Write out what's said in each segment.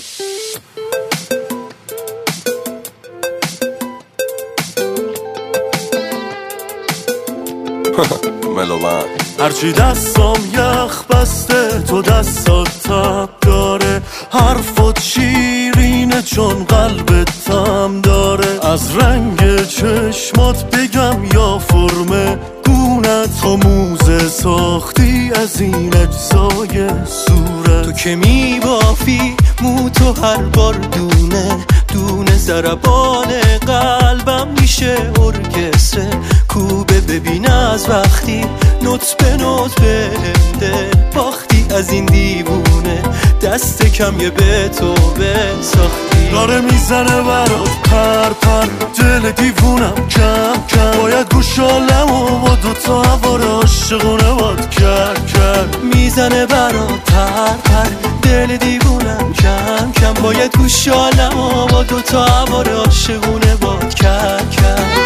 ملومن هرچی دستم یخ بسته تو دستات تب داره، حرفات شیرینه چون قلبت تم داره. از رنگ چشمات بگم یا فرم گونت، تو موزه ساختی از این اجزای صورت. تو که میبافی مو تو هر بار دونه دونه، ضربان قلبم میشه ارکستر کوبه. ببین از وقتی نوت به نوت به دل باختی از این دیوونه، دست کم یه به تو بساختی. داره میزنه برات پر پر دل دیوونم کم کم، باید گوشالم و با دوتا هوار عاشقونه باد کرد کرد. میزنه برات پر پر دل دیوونم کم کم، باید گوشالم و با دوتا هوار عاشقونه باد کرد کرد.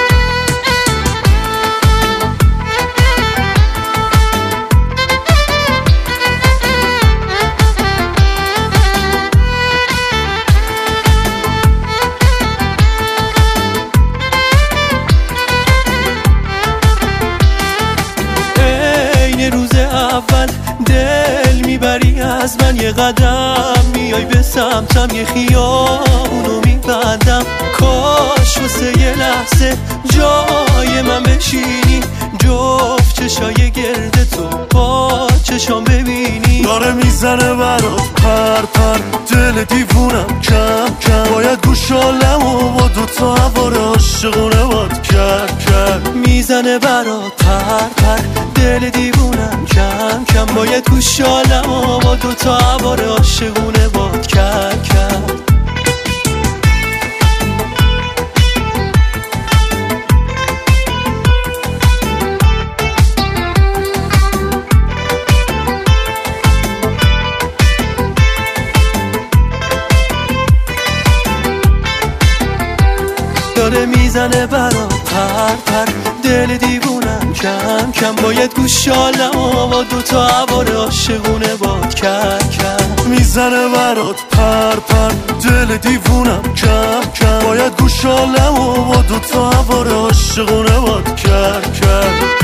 روز اول دل میبری از من، یه قدم میای به سمتم، یه خیابونو میبندم. کاش واسه یه لحظه جای من بشینی، جفت چشای گرد تو با چشام ببینی. داره میزنه برات پر پر دل دیوونم کم کم، باید گوشالم و با دوتا هوار عاشقونه باد کرد کرد. میزنه برات پر پر دل دیوونم کم کم، باید گوشالم و با دوتا هوار عاشقونه باد کرد کرد. داره میزنه برات پر پر دل دیوونم کم کم، باید گوشالم و با دوتا هوار عاشقونه باد کرد کرد. میزنه برات پر پر دل دیوونم کم کم، باید گوشالم و با دوتا هوار عاشقونه باد کرد کرد.